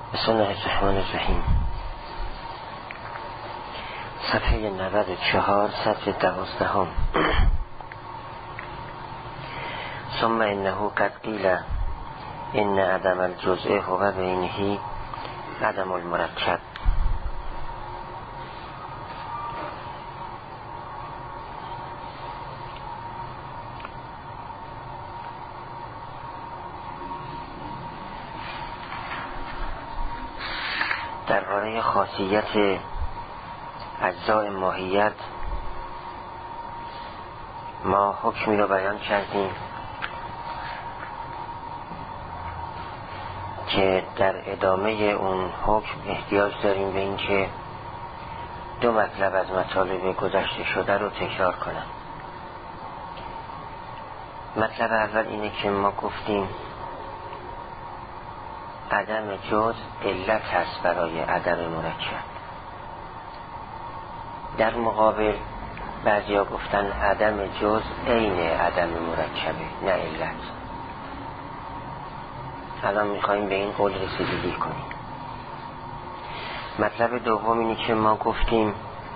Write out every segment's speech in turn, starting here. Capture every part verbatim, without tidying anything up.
بسم الله الرحمن الرحیم. صفحه نود و چهار، سطر دوازدهم. ثم انه قد قیل ان عدم الجزء هو بینه عدم المرکب. درباره خاصیت اجزای ماهیت ما حکمی رو بیان کردیم که در ادامه اون حکم احتیاج داریم به این که دو مطلب از مطالب گذشته شده رو تکرار کنم. مطلب اول اینه که ما گفتیم عدم جزء علت هست برای عدم مرکب. در مقابل بعضیا گفتن عدم جزء عین عدم مرکبه، نه علت. الان میخواییم به این قول رسیدگی کنیم. مطلب دوم اینه که ما گفتیم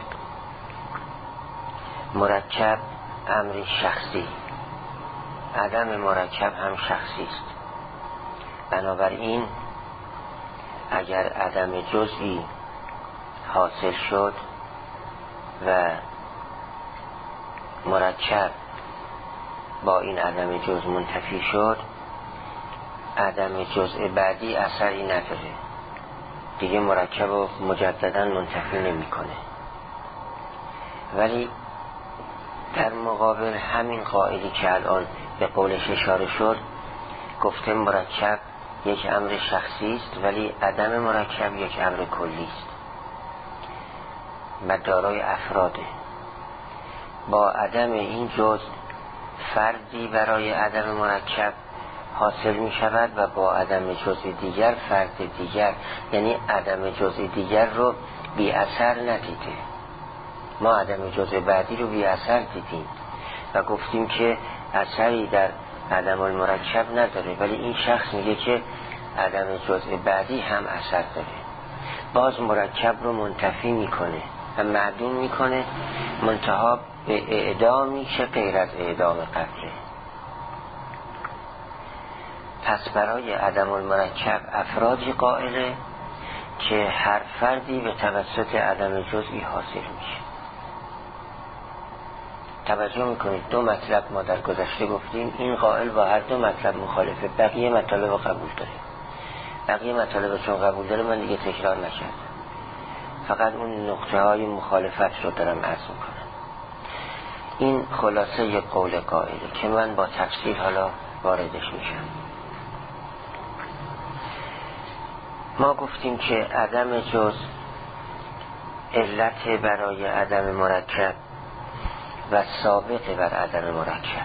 مرکب امر شخصی، عدم مرکب هم شخصی است. بنابراین اگر عدم جزئی حاصل شد و مرکب با این عدم جزء منتفی شد، عدم جزء بعدی اثری نداره، دیگه مرکب رو مجددا منتفی نمی کنه. ولی در مقابل همین قائلی که الان به قولش اشاره شد، گفته مرکب یک امر شخصی است ولی عدم مرکب یک امر کلی است و دارای افراده. با عدم این جزء فردی برای عدم مرکب حاصل می شود و با عدم جزء دیگر فرد دیگر، یعنی عدم جزء دیگر رو بی اثر ندیده. ما عدم جزء بعدی رو بی اثر دیدیم و گفتیم که اثری در عدم المرکب نداره، ولی این شخص میگه که عدم جزء بعدی هم اثر داره. باز مرکب رو منتفی میکنه و معدوم میکنه، منتها به اعدامی که غیر از اعدام قبله. پس برای عدم المرکب افرادی قائله که هر فردی به توسط عدم جزئی حاصل میشه. توجه میکنید دو مطلب ما در گذشته گفتیم، این قائل با هر دو مطلب مخالفه، بقیه مطالب قبول داره. بقیه مطالب چون قبول داره من دیگه تکرار نکردم، فقط اون نقطه های مخالفت رو دارم عرض میکنم. این خلاصه یک قول قائله که من با تفصیل حالا واردش میشم. ما گفتیم که عدم جزء علت برای عدم مرکب و سابق بر عدم مرکب.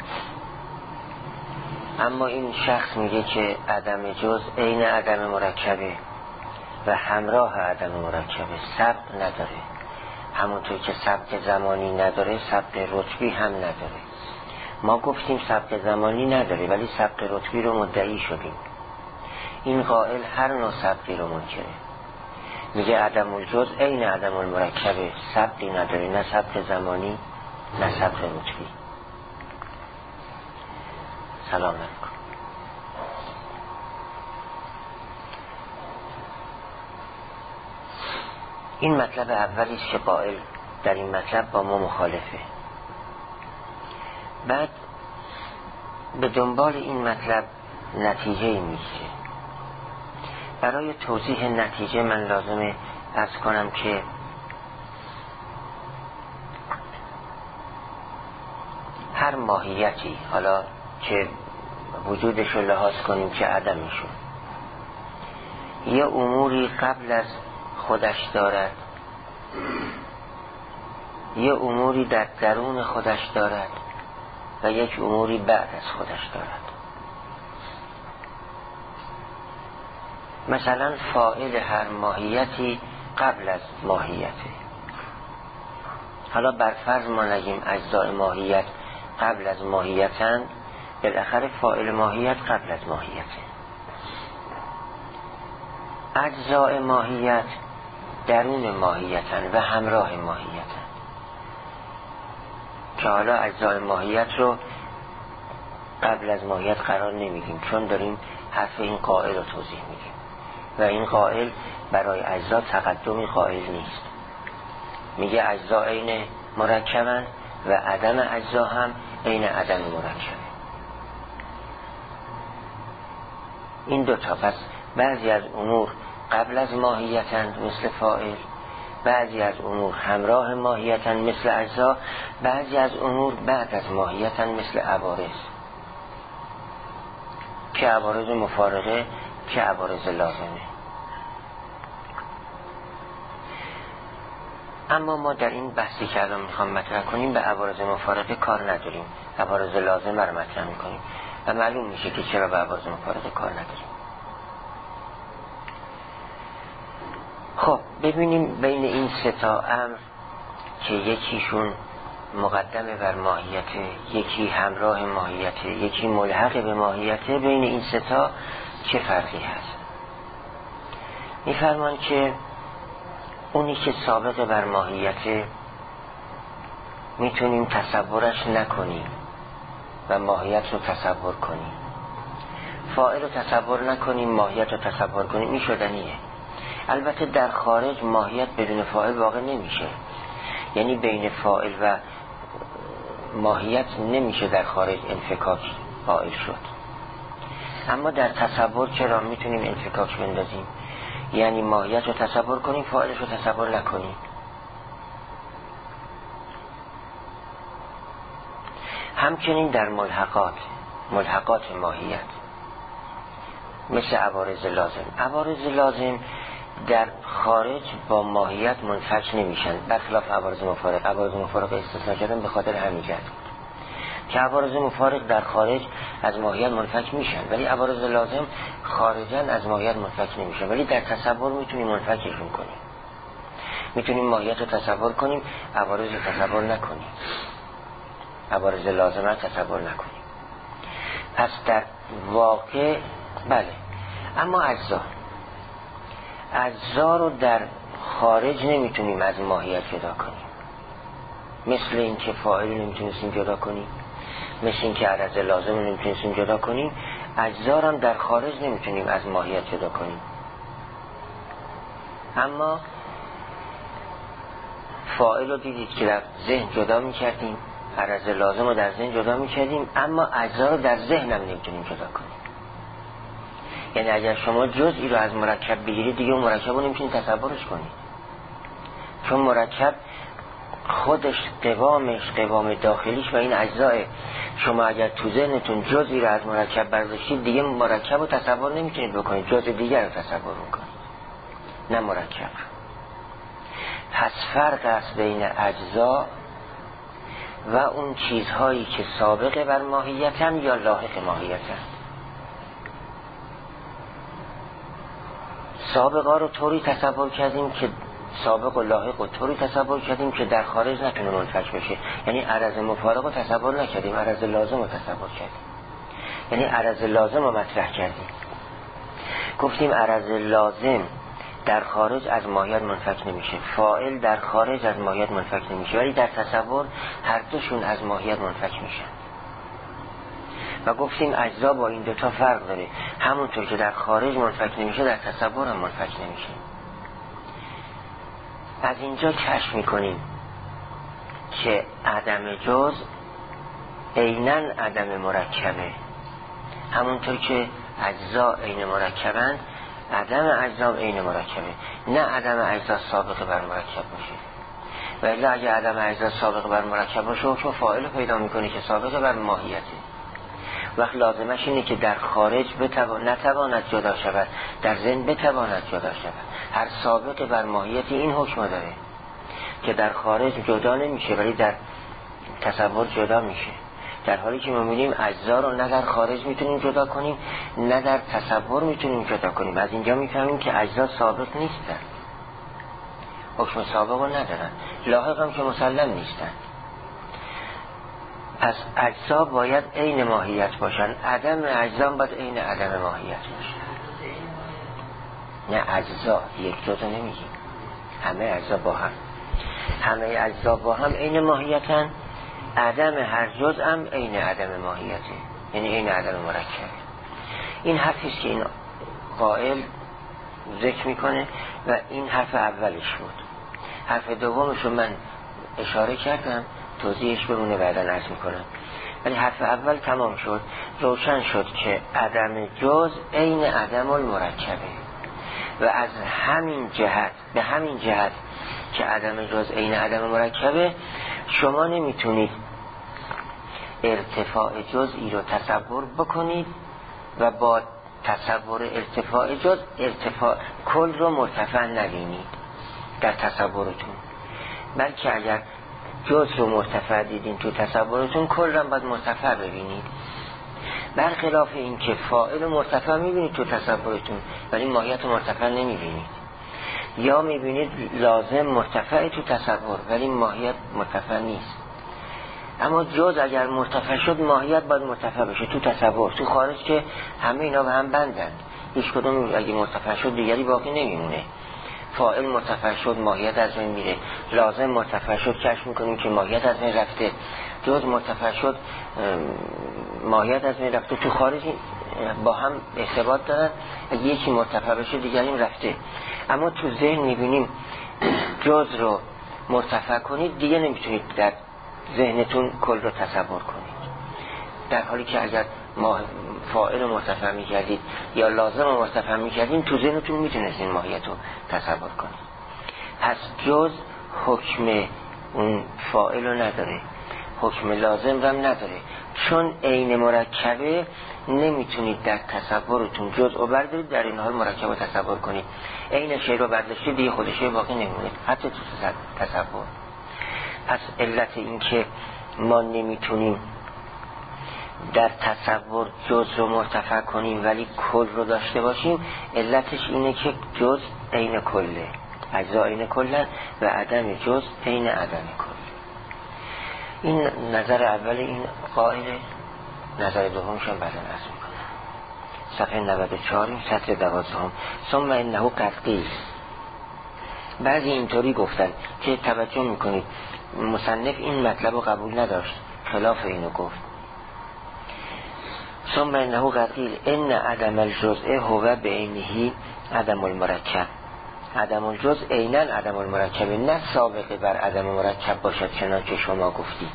اما این شخص میگه که عدم جزء عین عدم مرکبه و همراه عدم مرکبه، سبق نداره. همونطور که سبق زمانی نداره، سبق رتبی هم نداره. ما گفتیم سبق زمانی نداره ولی سبق رتبی رو مدعی شدیم. این قائل هر نوع سبقی رو منکره، میگه عدم الجزء عین عدم المرکبه، سبقی نداره، نه سبق زمانی نه سبق رتبی. سلام علیکم. این مطلب اولی است که قائل در این مطلب با ما مخالفه. بعد به دنبال این مطلب نتیجه میشه. برای توضیح نتیجه من لازمه عرض کنم که هر ماهیتی، حالا که وجودش رو لحاظ کنیم که عدمشون، یه اموری قبل از خودش دارد، یه اموری در درون خودش دارد و یک اموری بعد از خودش دارد. مثلا فاعل هر ماهیتی قبل از ماهیته. حالا بر فرض ما نگیم اجزای ماهیت قبل از ماهیتن، بالاخره فاعل ماهیت قبل از ماهیته. اجزاء ماهیت درون ماهیتن و همراه ماهیتن، که حالا اجزاء ماهیت رو قبل از ماهیت قرار نمیدیم، چون داریم حرف این قائل رو توضیح میدیم و این قائل برای اجزا تقدمی قائل نیست. میگه اجزا عین مرکبن و عدم اجزا هم عین عدم مرکبه. این دوتا. پس بعضی از امور قبل از ماهیتند مثل فاعل، بعضی از امور همراه ماهیتند مثل اجزا، بعضی از امور بعد از ماهیتند مثل عوارض، که عوارض مفارقه که عوارض لازمه. اما ما در این بحثی که الان میخوام مطرح کنیم به عوارض مفارقه کار نداریم، عوارض لازمه رو مطرح میکنیم و معلوم میشه که چرا به عوارض مفارقه کار نداریم. خب ببینیم بین این سه تا امر که یکیشون مقدمه بر ماهیته، یکی همراه ماهیته، یکی ملحق به ماهیته، بین این سه تا چه فرقی هست؟ میفرمان که اونی که سابق بر ماهیته میتونیم تصورش نکنیم و ماهیت رو تصور کنیم. فاعل رو تصور نکنیم، ماهیت رو تصور کنیم، این شدنیه. البته در خارج ماهیت بدون فاعل واقع نمیشه، یعنی بین فاعل و ماهیت نمیشه در خارج انفکاک قائل شد. اما در تصور چرا میتونیم انفکاک بندازیم، یعنی ماهیت رو تصور کنیم، فاعلش رو تصور نکنیم. همچنین در ملحقات، ملحقات ماهیت مثل عوارض لازم. عوارض لازم در خارج با ماهیت منفک نمیشن، برخلاف عوارض مفارق. عوارض مفارق استثناء کردن به خاطر همین جهت که عوارض مفارق در خارج از ماهیت منفک میشن، ولی عوارض لازم خارجاً از ماهیت منفک نمیشن، ولی در تصور میتونیم منفکشون کنیم. میتونیم ماهیت رو تصور کنیم، عوارض رو تصور نکنیم، عوارض لازم رو تصور نکنیم. پس در واقع بله. اما اجزا اجزا رو در خارج نمیتونیم از ماهیت جدا کنیم، مثل این که فاعل نمیتونیم جدا کنیم، مثل این که عرض لازم نمیتونیم جدا کنیم. اجزا هم در خارج نمیتونیم از ماهیت جدا کنیم. اما فاعل رو دیدید که در ذهن جدا میکردیم، عرض لازم رو در ذهن جدا میکردیم، اما اجزا رو در ذهن هم نمیتونیم جدا کنیم. یعنی اگر شما جزئی رو از مرکب بگیرید دیگه اون مرکب رو نمیتونید تصورش کنید، چون مرکب خودش قوامش قوام داخلیش و این اجزاء. شما اگر تو ذهنتون جزئی رو از مرکب برداشتید دیگه مرکب رو تصور نمیتونید بکنید، جزء دیگر رو تصور میکنید، نه مرکب. پس فرق است بین اجزا و اون چیزهایی که سابق بر ماهیتن یا لاحق ماهیتن. سابقا رو طوری تصور کردیم که سابق و لاحق رو طوری تصور کردیم که در خارج نتونه منفک بشه، یعنی عرض مفارق رو تصور نکردیم، عرض لازم رو تصور کردیم، یعنی عرض لازم رو مطرح کردیم. گفتیم عرض لازم در خارج از ماهیت منفک نمیشه، فاعل در خارج از ماهیت منفک نمیشه، ولی در تصور هر دوشون از ماهیت منفک میشن. و گفتیم اجزا با این دوتا فرق داره، همونطور که در خارج منفک نمیشه در تصور هم منفک نمیشه. از اینجا کشف میکنیم که عدم جز عیناً عدم مرکبه، همونطور که اجزا عین مرکبند عدم اجزا عین مرکبه، نه عدم اجزا سابق بر مرکب باشه. ولی اگه عدم اجزا سابق بر مرکب باشه حکم فاعل پیدا میکنه که سابق بر ماهیته. وقت لازمش اینه که در خارج بتوان... نتواند جدا شود، در ذهن بتواند جدا شود. هر سابق بر ماهیتی این حکم داره که در خارج جدا نمیشه ولی در تصور جدا میشه، در حالی که ما می‌بینیم اجزا رو نه در خارج میتونیم جدا کنیم نه در تصور میتونیم جدا کنیم. از اینجا میفهمیم که اجزا سابق نیستن، حکم سابق رو ندارن، لاحق هم که مسلم نیستن. پس اجزا باید عین ماهیت باشن، عدم اجزا باید عین عدم ماهیت باشن. نه اجزا، یک جزء نمیگیم، همه اجزا با هم، همه اجزا با هم عین ماهیتن. عدم هر جزء هم عین عدم ماهیته، یعنی عین عدم مرکب. این حرفیست که این قائل ذکر میکنه و این حرف اولش بود. حرف دومش رو من اشاره کردم، توضیحش برونه بعداً عرض میکنم. ولی حرف اول تمام شد، روشن شد که عدم جز عین عدم المرکبه و از همین جهت، به همین جهت که عدم جز عین عدم مرکبه، شما نمیتونید ارتفاع جزئی رو تصور بکنید و با تصور ارتفاع جز ارتفاع کل رو مرتفع نبینید در تصورتون، بلکه اگر جز رو مرتفع دیدین تو تصورتون، کل رو باید مرتفع ببینید. برخلاف این که فاعل مرتفع میبینید تو تصورتون ولی ماهیت مرتفع نمیبینید، یا میبینید لازم مرتفع تو تصور ولی ماهیت مرتفع نیست. اما جز اگر مرتفع شد ماهیت باید مرتفع بشه تو تصور. تو خارج که همه اینا به هم بندن، هیچ کدوم اگه مرتفع شد دیگری باقی نمیمونه. فاعل مرتفع شد ماهیت از بین میره، لازم مرتفع شد کشف میکنیم که ماهیت از بین رفته، جز مرتفع شد ماهیت از بین رفته. تو خارج با هم ارتباط دارن، اگه یکی مرتفع بشه دیگری رفته. اما تو ذهن میبینیم جز رو مرتفع کنید دیگه نمیتونید در ذهنتون کل رو تصور کنید، در حالی که اگر ما فاعل مرتفع میکردید یا لازم مرتفع میکردید تو ذهنتون میتونستین ماهیت رو تصور کنید. پس جز حکم اون فاعل رو نداره، حکم لازم رو هم نداره، چون عین مرکبه نمیتونید در تصورتون جز رو بردارید در این حال مرکب رو تصور کنید. عین شی رو برداشتید دیگه خودش باقی نمونه حتی تو تصور. پس علت این که ما نمیتونیم در تصور جز رو مرتفع کنیم ولی کل رو داشته باشیم، علتش اینه که جز عین کله، اجزا عین کله و عدم جز عین عدم کل. این نظر اول این قائله. نظر دومش هم بعداً عرض میکنم. صفحه نود و چهار سطر دوازدهم. ثم انه قد قیل. بعضی اینطوری گفتن که توجه میکنید مصنف این مطلب رو قبول نداشت، خلاف اینو گفت. ثم انه قد قیل ان عدم الجزء هو بعینه عدم المرکب. عدم الجزء عیناً عدم المرکب، نه سابقه بر عدم مرکب باشد چنانچه شما گفتید.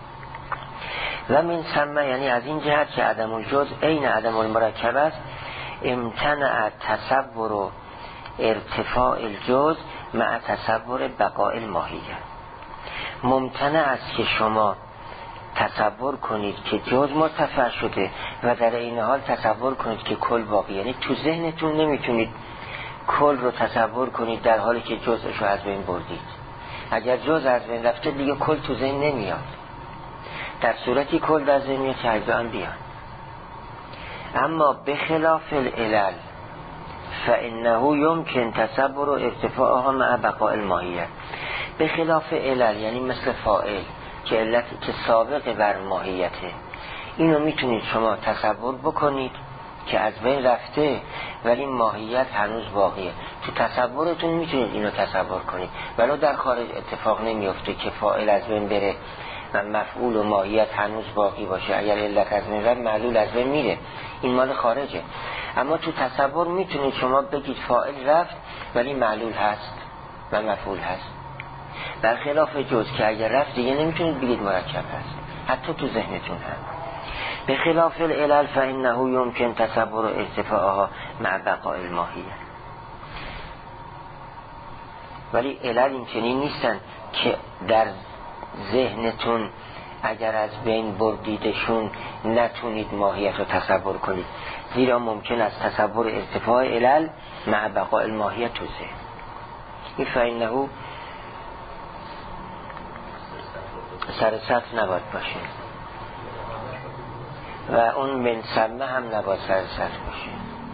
و من ثم، یعنی از این جهت که عدم الجزء عین عدم المرکب است، امتنع تصور ارتفاع الجزء مع تصور بقاء الماهیه. ممتنع است که شما تصور کنید که جز مرتفع شده و در این حال تصور کنید که کل باقی، یعنی تو ذهنتون نمیتونید کل رو تصور کنید در حالی که جزش رو از بین بردید. اگر جز از بین رفته دیگه کل تو ذهن نمیاد، در صورتی کل در ذهن میاد که اجزا هم بیان. اما بخلاف العلل فانه یمکن تصور ارتفاعها مع بقاء الماهیه. بخلاف علل یعنی مثل فاعل که علت که سابق بر ماهیته، اینو میتونید شما تصور بکنید که از بین رفته ولی ماهیت هنوز باقیه. تو تصورتون میتونید اینو تصور کنید، ولی در خارج اتفاق نمیفته که فاعل از بین بره و مفعول و ماهیت هنوز باقی باشه. اگر علت از بین رفت معلول از بین میره، این مال خارجه. اما تو تصور میتونید شما بگید فاعل رفت ولی معلول هست و مفعول هست، برخلاف جز که اگر رفت دیگه نمیتونید بگید مرکب هست، حتی تو ذهنتون هم. به خلاف العلل فانه یمکن تصور ارتفاعها مع بقاء الماهیه. ولی علل این چنین نیستن که در ذهنتون اگر از بین بردیدشون نتونید ماهیت رو تصور کنید، زیرا ممکن است تصور ارتفاع علل مع بقاء الماهیه تو ذهن. این فانه سر سطح نباید باشه و اون من ثم هم نباید سر سطح باشه.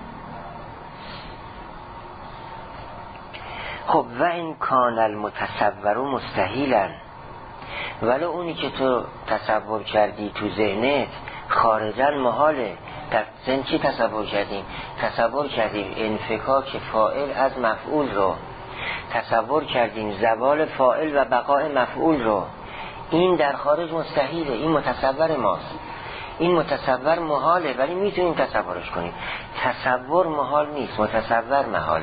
خب و این کان المتصور مستحیلا، ولی اونی که تو تصور کردی تو ذهنت خارجاً محاله، در ذهن چی تصور کردیم؟ تصور کردیم انفکاک فاعل از مفعول رو، تصور کردیم زوال فاعل و بقای مفعول رو. این در خارج مستحیله، این متصور ماست، این متصور محاله، ولی میتونیم تصورش کنیم. تصور محال نیست، متصور محاله.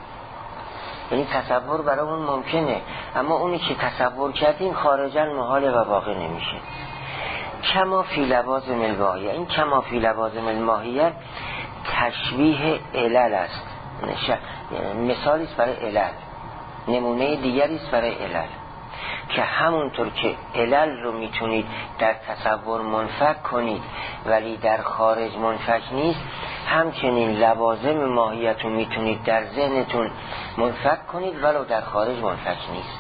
یعنی تصور برای اون ممکنه، اما اونی که تصور کردیم خارجاً محاله و واقع نمیشه. کما فی لوازم الماهیه، این کما فی لوازم الماهیه تشبیه علل است، مثالی است برای علل، نمونه دیگری است برای علل، که همونطور که علل رو میتونید در تصور منفک کنید ولی در خارج منفک نیست، همچنین لوازم ماهیت رو میتونید در ذهنتون منفک کنید ولو در خارج منفک نیست.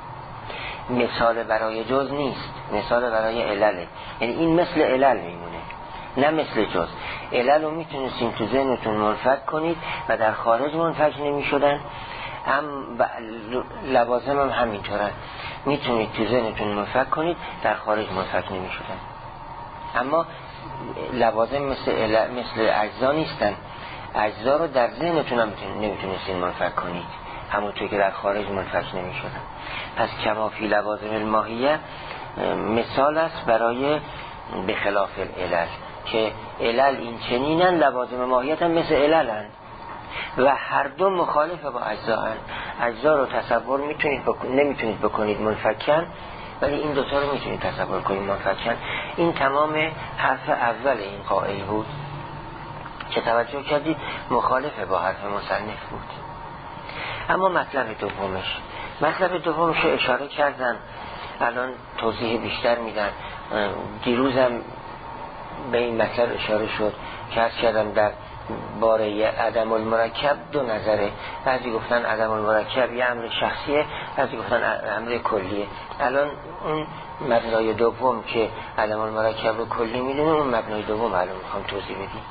مثال برای جز نیست، مثال برای علله. یعنی این مثل علل میمونه، نه مثل جز. علل رو میتونستیم تو ذهنتون منفک کنید و در خارج منفک نمیشدن، هم لوازم هم همینطورن، میتونید تو ذهنتون منفک کنید در خارج منفک نمیشدن. اما لوازم مثل علل، مثل اجزا نیستن. اجزا رو در ذهنتون هم نمیتونستین منفک کنید، همونطور که در خارج منفک نمیشدن. پس کما فی لوازم الماهیه مثال است برای به خلاف العلل، که علل این چنینن، لوازم ماهیت هم مثل عللن و هر دو مخالف با اجزا هن. اجزا رو تصور میتونید بک... نمیتونید بکنید منفکن، ولی این دوتا رو میتونید تصور کنید منفکن. این تمام حرف اول این قائل بود که توجه کردید مخالف با حرف مصنف بود. اما مطلب دومش، مطلب دومش اشاره کردن، الان توضیح بیشتر میدن. دیروزم به این مطلب اشاره شد که عرض کردم در باره عدم المرکب دو نظره، بعضی گفتن عدم المرکب یه امر شخصیه، بعضی گفتن امر کلیه. الان اون مبنای دوم که عدم المرکب رو کلی میدونه، اون مبنای دوم الان میخوام توضیح بدیم.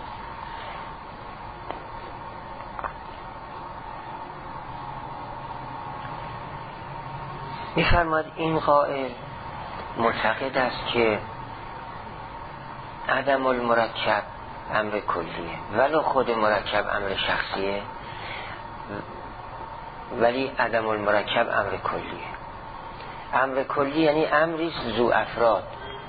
میفرماد این قائل معتقد است که عدم المرکب امر کلیه، ولو خود مرکب امر شخصیه، ولی عدم المرکب امر کلیه. امر کلی یعنی امری ذو افراد.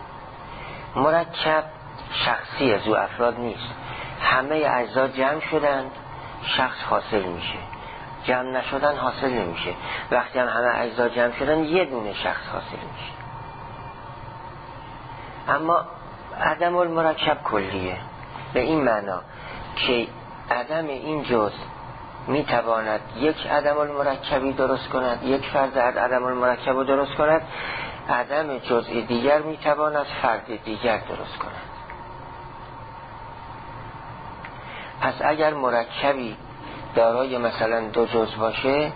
مرکب شخصیه، ذو افراد نیست. همه اجزا جمع شدن شخص حاصل میشه، جمع نشدن حاصل نمیشه. وقتی هم همه اجزا جمع شدن یه دونه شخص حاصل میشه. اما عدم المرکب کلیه، به این معنا که عدم این جز میتواند یک عدم المرکبی درست کند، یک فرد عدم المرکب رو درست کند، عدم جزئی دیگر میتواند فرد دیگر درست کند. پس اگر مرکبی دارای مثلا دو جز باشه،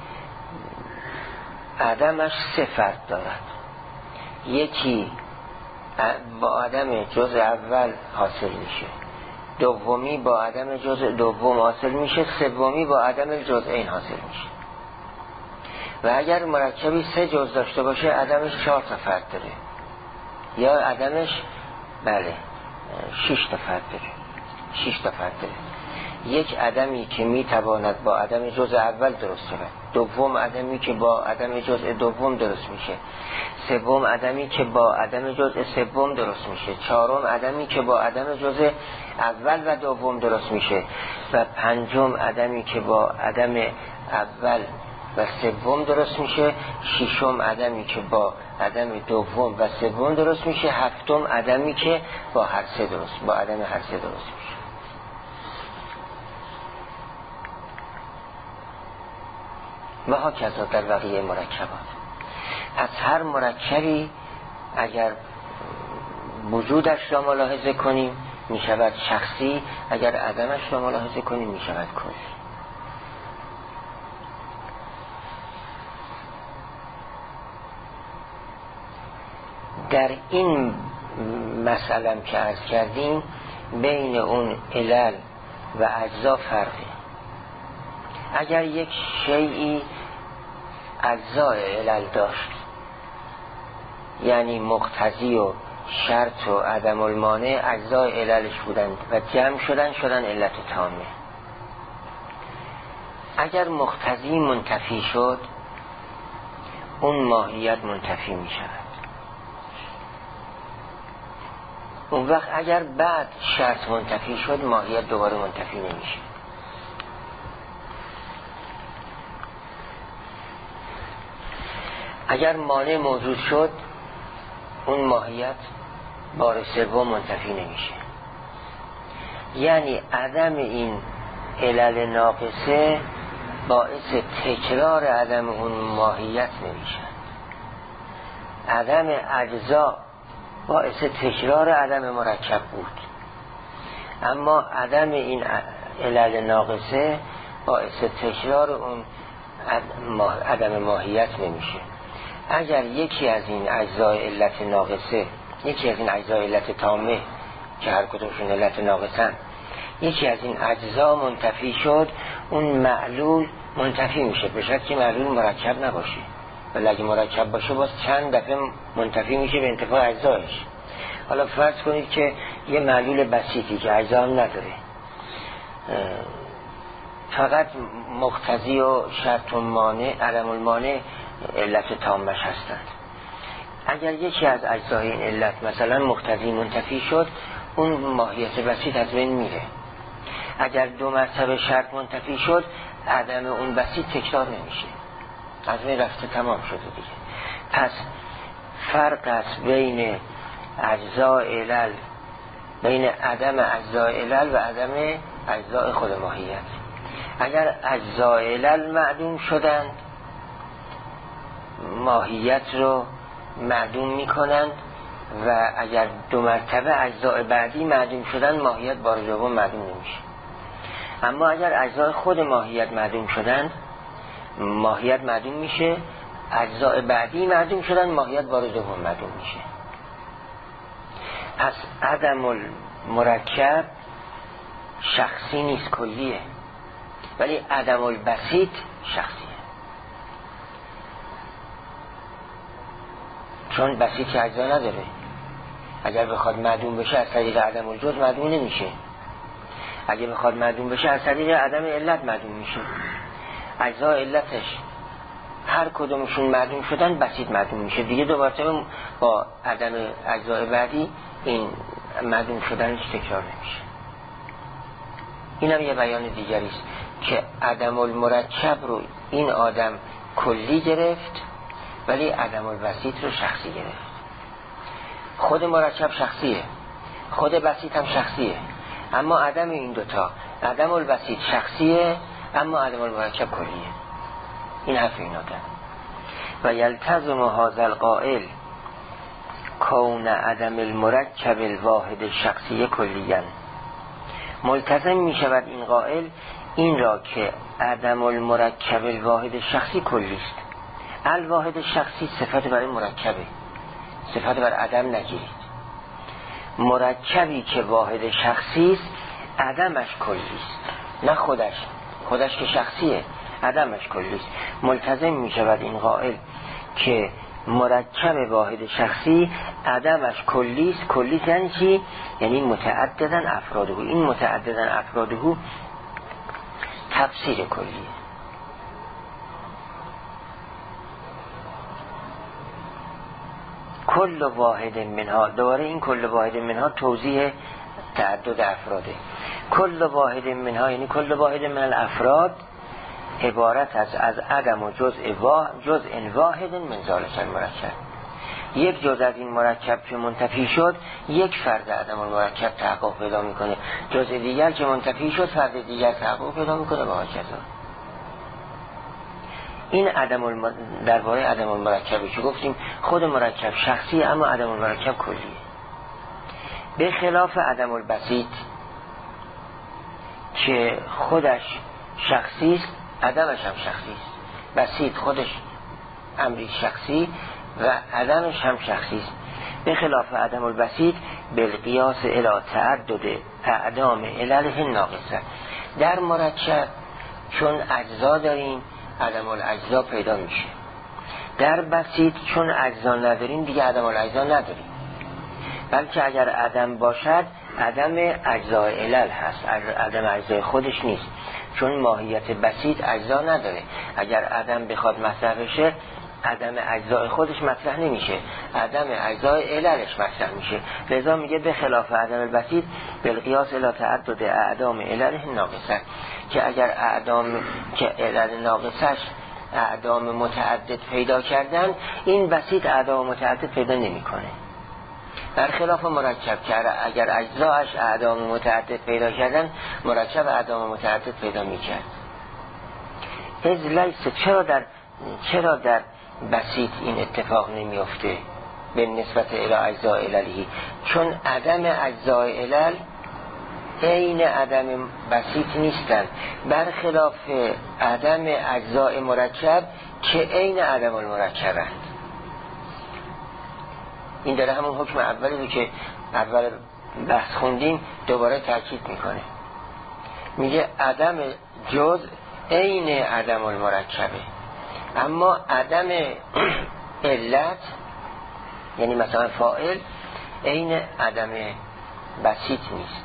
عدمش سه فرد دارد. یکی با عدم جز اول حاصل میشه، دومی با عدم جز دوم حاصل میشه، سومی با عدم جزئین حاصل میشه. و اگر مرکبی سه جز داشته باشه، عدمش چهار تا فرد داره، یا عدمش بله شش تا فرد داره، شش تا فرد داره. یک عدمی که میتواند با عدم جز اول درست شود، دوم عدمی که با عدم جز دوم درست میشه، سوم عدمی که با عدم جز سوم درست میشه، چهارم عدمی که با عدم جز اول و دوم درست میشه، و پنجم عدمی که با عدم اول و سوم درست میشه، ششم عدمی که با عدم دوم و سوم درست میشه، هفتم عدمی که با هر سه درست با عدم هر سه درست میشه. و ها کذا در بقیه مرکبات. از هر مرکبی اگر وجودش را ملاحظه کنیم می شود شخصی، اگر عدمش را ملاحظه کنیم می شود کلی. در این مسئله که عرض کردیم بین اون علل و اجزا فرقی. اگر یک شیئی اجزای علل داشت، یعنی مقتضی و شرط و عدم المانع اجزای عللش بودند و جمع شدن شدن علت تامه. اگر مقتضی منتفی شد اون ماهیت منتفی می شود. اون وقت اگر بعد شرط منتفی شد ماهیت دوباره منتفی نمیشه. اگر مانع موجود شد اون ماهیت بار سوم منتفی نمیشه. یعنی عدم این علل ناقصه باعث تکرار عدم اون ماهیت نمیشه. عدم اجزا باعث تکرار عدم مرکب بود، اما عدم این علل ناقصه باعث تکرار اون عدم ماهیت نمیشه. اگر یکی از این اجزای علت ناقصه، یکی از این اجزای علت تامه که هر کدومشون علت ناقصن، یکی از این اجزا منتفی شد اون معلول منتفی میشه، به شرطی که معلول مرکب نباشه. ولی اگه مرکب باشه باز چند دفعه منتفی میشه به انتفاع اجزایش. حالا فرض کنید که یه معلول بسیطی که اجزا هم نداره، فقط مقتضی و شرط و مانع عدم المانع علت تامش هستند. اگر یکی از اجزای این علت مثلا مقتضی منتفی شد اون ماهیت بسیط از بین میره. اگر دو مرتبه شرط منتفی شد عدم اون بسیط تکرار نمیشه، از بین رفته، تمام شده دیگه. پس فرق است بین اجزای علل، بین عدم اجزای علل و عدم اجزای خود ماهیت. اگر اجزای علل معدوم شدند ماهیت رو معدوم میکنند و اگر دو مرتبه اجزای بعدی معدوم شدن ماهیت بار دوم معدوم نمیشه. اما اگر اجزای خود ماهیت معدوم شدن ماهیت معدوم میشه، اجزای بعدی معدوم شدن ماهیت بار دوم معدوم میشه. پس عدم المرکب شخصی نیست، کلیه، ولی عدم البسیط شخصیه. چون بسیط اجزا نداره، اگر بخواد معدوم بشه از طریق عدم الجزء معدوم نمیشه، اگه بخواد معدوم بشه از طریق عدم علت معدوم میشه. اجزا علتش هر کدومشون معدوم شدن بسیط معدوم میشه دیگه، دوباره با عدم اجزای بعدی این معدوم شدنش تکرار نمیشه. این هم یه بیان دیگری است که عدم المرکب رو این آدم کلی گرفت ولی عدم البسیط رو شخصی گرفت. خود مرکب شخصیه، خود بسیط هم شخصیه، اما عدم این دوتا، عدم البسیط شخصیه اما عدم المرکب کلیه. این حرف این آدم. و یلتزم هذا القائل کون عدم المرکب الواحد شخصی کلیاً، ملتزم می شود این قائل این را که عدم المرکب الواحد شخصی کلی است. الواحد شخصی صفت برای مرکبه، صفت بر عدم نگیرید. مرکبی که واحد شخصی است عدمش کلی است، نه خودش، خودش که شخصیه عدمش کلی است. ملتزم می شود این قائل که مرکب واحد شخصی عدمش کلی است. کلی یعنی چی؟ یعنی متعددن افراده. این متعددن افراده تفسیر کلیه. کل واحد منها، دوباره این کل واحد منها توضیح تعدد افراده. کل واحد منها یعنی کل واحد من الافراد عبارت از از عدم و جزء واحد جزء واحد من ذالک المرکب. یک جزء از این مرکب که منتفی شد یک فرد عدم المرکب تحقق پیدا میکنه، جزء دیگر که منتفی شد فرد دیگر تحقق پیدا میکنه و هکذا. این عدم الم... درباره عدم المرکبی که گفتیم خود مرکب شخصی اما عدم المرکب کلیه، به خلاف عدم البسیط که خودش شخصی است عدمش هم شخصی است. بسیط خودش امری شخصی و عدمش هم شخصی است. به خلاف عدم البسیط بالقیاس الی تعدد اعدام علله ناقصه. در مرکب چون اجزا داریم عدم الاجزا پیدا میشه، در بسیط چون اجزا نداریم دیگه عدم الاجزا نداریم. بلکه اگر عدم باشد عدم اجزای علل هست، عدم اجزای خودش نیست، چون ماهیت بسیط اجزا نداره. اگر عدم بخواد مطرح بشه عدم اجزای خودش مطرح نمیشه، عدم اجزای عللش مطرح میشه. لذا میگه به خلاف عدم البسیط بالقیاس الی تعدد اعدام علل ناقصه، که اگر اعدام که علل ناقصش اعدام متعدد پیدا کردن، این بسیط اعدام متعدد پیدا نمیکنه. برخلاف مرکب که اگر اجزاش اعدام متعدد پیدا کردن، مرکب اعدام متعدد پیدا میکرد. از لیس چرا در چرا در بسیط این اتفاق نمیفته به نسبت الی اجزای عللی؟ چون عدم اجزای علل عین عدم بسیط نیستن، برخلاف عدم اجزای مرکب که عین عدم المرکبند. این داره همون حکم اولی رو که اول بحث خوندیم دوباره تاکید میکنه. میگه عدم جزء عین عدم المرکبه، اما عدم علت یعنی مثلا فاعل عین عدم بسیط نیست.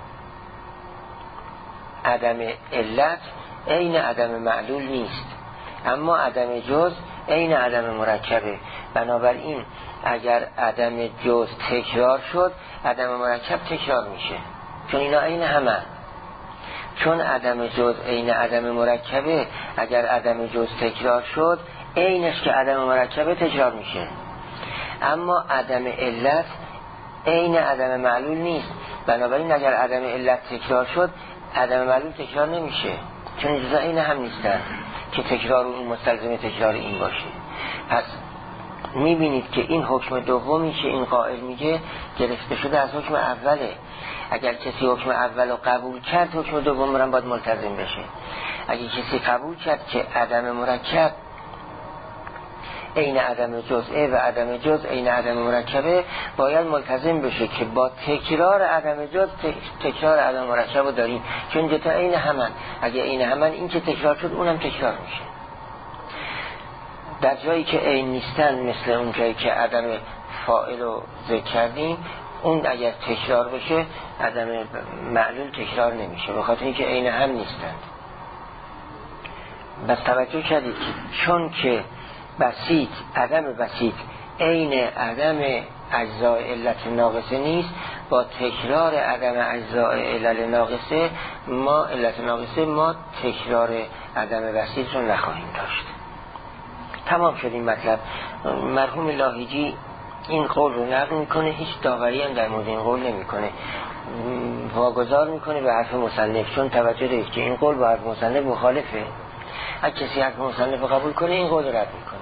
عدم علت عین عدم معلول نیست، اما عدم جزء عین عدم مرکبه. بنابراین اگر عدم جزء تکرار شد، عدم مرکب تکرار میشه، چون اینا عین همه. چون عدم جزء عین عدم مرکبه، اگر عدم جزء تکرار شد عینش که عدم مرکبه تکرار میشه. اما عدم علت عین عدم معلول نیست، بنابراین اگر عدم علت تکرار شد عدم معلول تکرار نمیشه، چون جزء عین هم نیستن که تکرار اون مستلزم تکرار این باشه. پس میبینید که این حکم دومی که این قائل میگه گرفته شده از حکم اوله. اگر کسی حکم اول رو قبول کرد، حکم دوم رو باید ملتزم بشه. اگر کسی قبول کرد که عدم مرکب عین عدم جزء و عدم جزء عین عدم مرکبه، باید ملتزم بشه که با تکرار عدم جزء تکرار عدم مرکب رو داریم، چون دوتا عین همن. اگر عین همن، این که تکرار شد اونم تکرار میشه. در جایی که عین نیستن، مثل اون جایی که عدم فاعل رو ذکر کردیم، اون اگر تکرار بشه عدم معلول تکرار نمیشه، به خاطر اینکه عین هم نیستن. بس توجه کردید که چون که بسیط عدم بسیط عین عدم اجزای علت ناقصه نیست، با تکرار عدم اجزای علت ناقصه ما علت ناقصه ما تکرار عدم بسیط رو نخواهیم داشت. تمام شد این مطلب. مرحوم لاهیجی این قول رو نقل میکنه، هیچ داوری هم در مورد این قول نمیکنه، واگذار میکنه به حرف مصنف، چون توجه دارید که این قول با حرف مصنف مخالفه. اگه کسی حرف مصنف رو قبول کنه، این قول رو رد میکنه.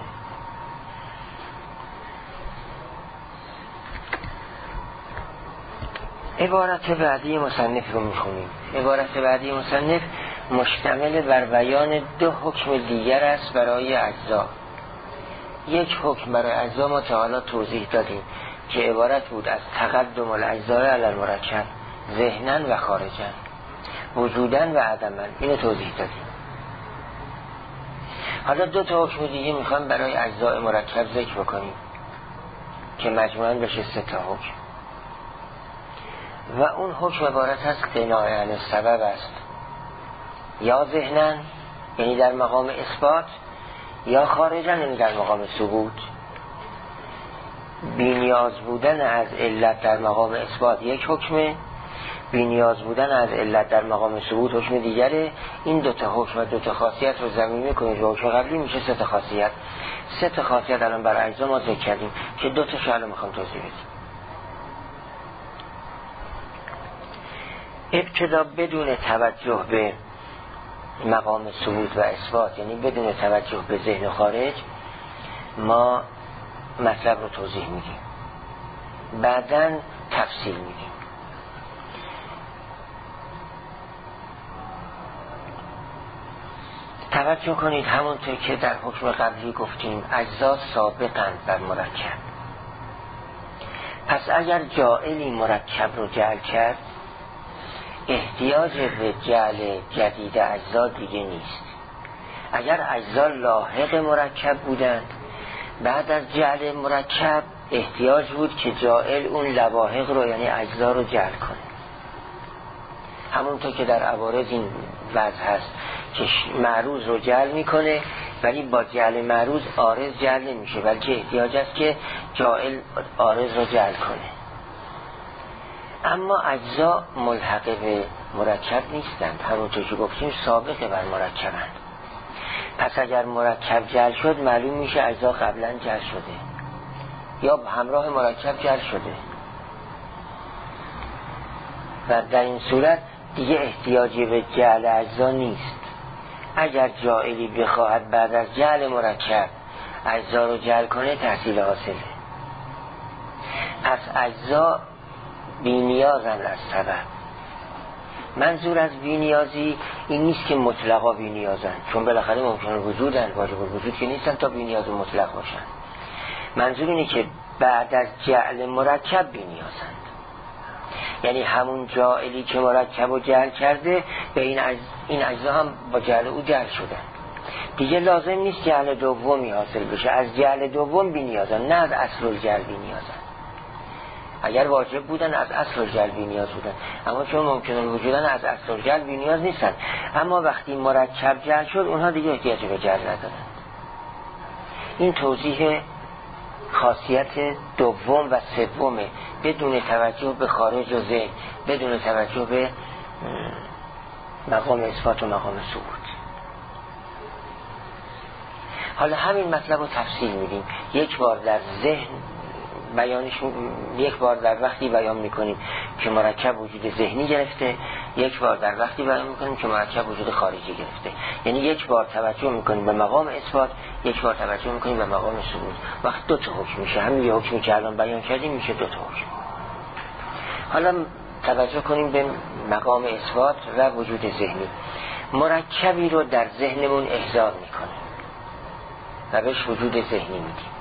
عبارت بعدی مصنف رو میخونیم. عبارت بعدی مصنف مشتمل بر بیان دو حکم دیگر است برای اجزا. یک حکم برای اجزا ما تا حالا توضیح دادیم که عبارت بود از تقدم الاجزاء علی المرکب ذهنا و خارجا، وجودا و عدما. اینو توضیح دادیم. حالا دو تا حکم دیگه میخوام برای اجزاء مرکب ذکر بکنیم که مجموعاً بشه سه تا حکم، و اون حکم عبارت از قناع عن السبب است، یا ذهنا یعنی در مقام اثبات، یا خارجا یعنی در مقام ثبوت. بی‌نیاز بودن از علت در مقام اثبات یک حکمه، بی‌نیاز بودن از علت در مقام ثبوت حکم دیگره. این دوتا حکم و دوتا خاصیت رو ضمیمه کنید و حکم قبلی میشه سه تا خاصیت. سه تا خاصیت الان برای اجزا ما ذکر کردیم که دوتا شعر میخوام توضیح بدیم. ابتدا بدون توجه به مقام ثبوت و اثبات، یعنی بدون توجه به ذهن و خارج، ما مطلب رو توضیح میدیم، بعداً تفصیل میدیم. توجه کنید همونطور که در حکم قبلی گفتیم اجزا سابقاً بر مرکب. پس اگر جاعلی مرکب رو جعل کرد، احتیاج به جعل جدید اجزا دیگه نیست. اگر اجزا لاحق مرکب بودند، بعد از جعل مرکب احتیاج بود که جائل اون لواحق رو یعنی اجزا رو جعل کنه. همونطور که در عوارض این وضع هست که معروض رو جعل میکنه ولی با جعل معروض عارض جعل نمیشه، بلکه احتیاج است که جائل عارض رو جعل کنه. اما اجزا ملحق به مرکب نیستند، همونطور که گفتیم سابقه بر مرکبند. پس اگر مرکب جعل شد معلوم میشه اجزا قبلا جعل شده یا همراه مرکب جعل شده و در این صورت دیگه احتیاجی به جعل اجزا نیست. اگر جائلی بخواهد بعد از جعل مرکب اجزا رو جعل کنه تحصیل حاصله. پس اجزا بی‌نیازند از سبب. منظور از بی‌نیازی این نیست که مطلقا بی‌نیازند، چون بالاخره ممکنه وجودن، واجب الوجود که نیستن تا بی‌نیاز و مطلق باشن. منظور اینه که بعد از جعل مرکب بی‌نیازند، یعنی همون جائلی که مرکب و جعل کرده به این اجزا, این اجزا هم با جعل او جعل شدن. دیگه لازم نیست جعل دومی حاصل بشه، از جعل دوم بی‌نیازند، نه از اصل الجعل بی‌نیازند. اگر واجب بودن از اصل الجعل بی‌نیاز بودن، اما چون ممکنه وجودن از اصل الجعل بی‌نیاز نیستن. اما وقتی مرکب جعل شد اونها دیگه احتیاج به جعل ندارن. این توضیح خاصیت دوم و سومه، بدون توجه به خارج و ذهن، بدون توجه به مقام اثبات و مقام ثبوت. حالا همین مطلب رو تفصیل میدیم، یک بار در ذهن بیانش، یک بار در وقتی بیان میکنیم که مرکب وجود ذهنی گرفته، یک بار در وقتی بیان میکنیم که مرکب وجود خارجی گرفته. یعنی یک بار توجه میکنیم به مقام اثبات، یک بار توجه میکنیم به مقام ثبوت. وقت دو تا حکم میشه، همین یه حکمی که الان بیان کردیم میشه دو تا حکم. حالا توجه کنیم به مقام اثبات و وجود ذهنی. مرکبی رو در ذهنمون احضار میکنه و بهش وجود ذهنی میدیم.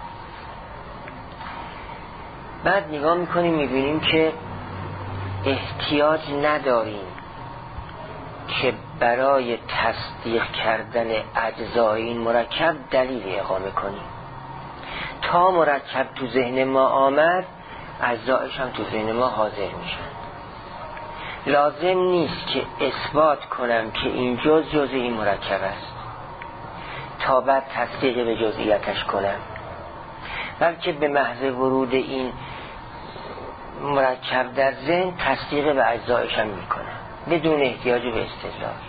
بعد نگاه میکنیم میبینیم که احتیاج نداریم که برای تصدیق کردن اجزای این مرکب دلیل اقامه کنیم. تا مرکب تو ذهن ما آمد اجزایش هم تو ذهن ما حاضر میشن. لازم نیست که اثبات کنم که این جز جز این مرکب است تا بعد تصدیق به جزئیاتش کنم، بلکه به محض ورود این مرکب در ذهن تصدیق به اجزایش هم میکنم بدون احتیاج به استدلال.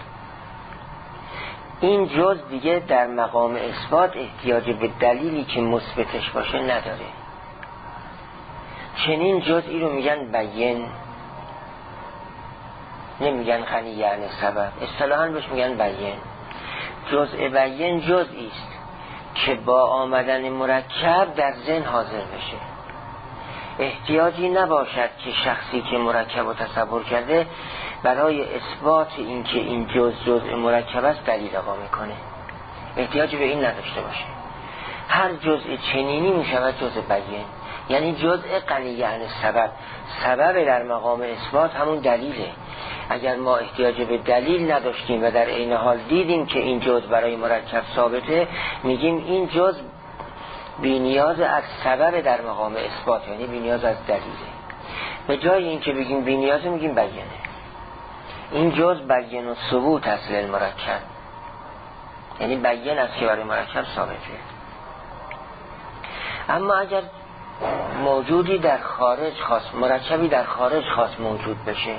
این جز دیگه در مقام اثبات احتیاج به دلیلی که مثبتش باشه نداره. چنین جزئی رو میگن بیان، نمیگن غنی یعنی سبب، اصطلاحاً بهش میگن بیان. جزء بیان جزئی است که با آمدن مرکب در ذهن حاضر بشه. احتیاجی نباشد که شخصی که مرکب رو تصور کرده برای اثبات این که این جز جزء مرکب است دلیل اقامه کنه، احتیاجی به این نداشته باشه. هر جزء چنینی میشود جزء بیان، یعنی جزء غنی یعنی سبب. سبب در مقام اثبات همون دلیله. اگر ما احتیاج به دلیل نداشتیم و در عین حال دیدیم که این جزء برای مرکب ثابته، میگیم این جزء بی‌نیاز از سبب در مقام اثبات، یعنی بی‌نیاز از دلیله. به جای اینکه بگیم بی‌نیاز میگیم بیانه. این جزء بیان و ثبوت اصل المرکب، یعنی بیان است که برای مرکب ثابته. اما اگر موجودی در خارج خاص، مرکبی در خارج خاص موجود بشه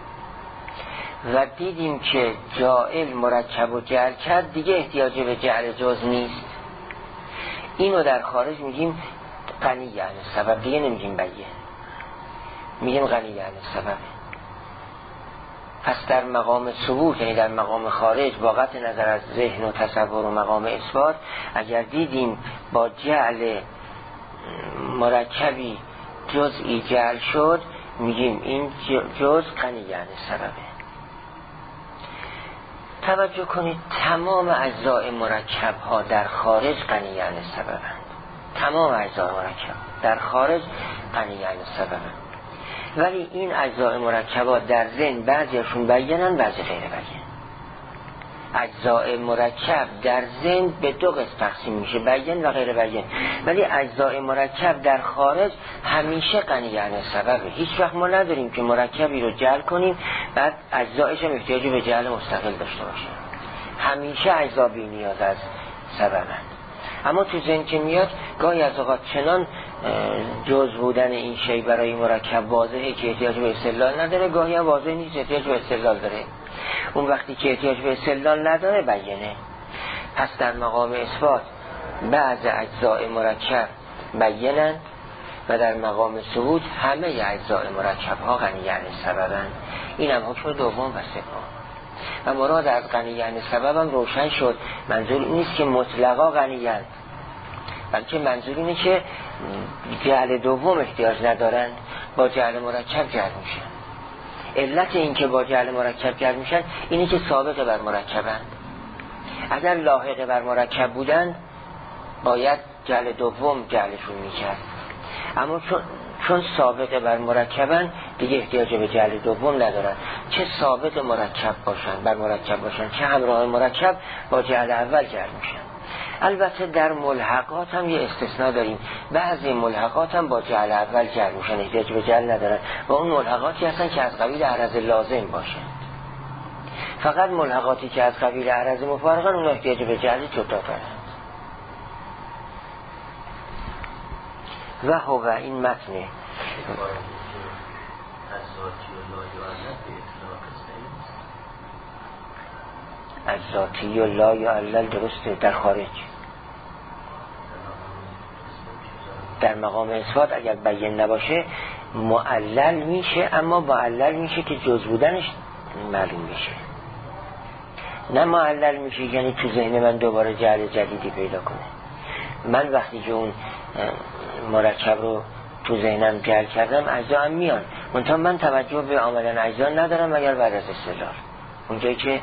و دیدیم که جائل مرکب و جعل کرد، دیگه احتیاج به جعل جز نیست، اینو در خارج میگیم غنی یعنی سبب، دیگه نمیگیم بیان، میگیم غنی یعنی سبب. پس در مقام ثبوت، یعنی در مقام خارج با قطع نظر از ذهن و تصور و مقام اثبات، اگر دیدیم با جعل مرکبی جزئی جعل شد، میگیم این جز غنی یعنی سببه. توجه کنید تمام اجزای مرکب ها در خارج غنی یعنی سببند. تمام اجزای مرکب در خارج غنی یعنی سببند، ولی این اجزای مرکبات در ذهن بعضیشون بیانن بعضی غیر بیان. اجزاء مرکب در ذهن به دو قسم تقسیم میشه، بیان و غیر بیان. ولی اجزاء مرکب در خارج همیشه غنی عن سببه. هیچ وقت ما نداریم که مرکبی رو جعل کنیم بعد اجزایش هم احتیاج به جعل مستقل داشته باشه. همیشه اجزا بی نیاز از سببن. اما تو ذهن که میاد گاهی از اوقات چنان جز بودن این شی برای مرکب واضحه که احتیاج به استدلال نداره، گاهی هم واضح نیست احتیاج به استدلال داره. اون وقتی که احتیاج به استدلال نداره بیانه. پس در مقام اثبات بعض اجزاء مرکب بیانن و در مقام ثبوت همه اجزاء مرکب ها غنی یعنی سببن. این هم حکم دوم و سوم. و مراد از غنی یعنی سببم روشن شد. منظور این نیست که مطلقا غنی‌اند، بلکه منظور اینه که جعل دوم احتیاج ندارن، با جعل مرکب جعل میشن. علت این که با جعل مرکب جعل میشن اینه که سابقه بر مرکبن. اگر لاحقه بر مرکب بودن باید جعل دوم جعلشون میکرد، اما چون چون سابقه بر مرکبن دیگه احتیاج به جعل دوم ندارن. چه سابق مرکب باشن بر مرکب باشن، چه همراه مرکب با جعل اول جعل میشن. البته در ملحقات هم یه استثناء داریم، بعضی ملحقات هم با جعل اول جعل میشن، احتیاج به جعل ندارن و اون ملحقاتی هستن که از قبیل عرض لازم باشن. فقط ملحقاتی که از قبیل عرض مفارقن اون احتیاج به جعل جدا دارن. و هو این متنه از ذاتی و لا یعلل درسته در خارج. در مقام اثبات اگر بیان نباشه معلل میشه، اما معلل میشه که جز بودنش معلوم میشه، نه معلل میشه یعنی تو ذهن من دوباره جعل جدیدی پیدا کنه. من وقتی که اون مرکب رو تو ذهنم جعل کردم اجزا هم میان، منتها من توجه به آمدن اجزا ندارم مگر بعد از استدلال، اونجایی که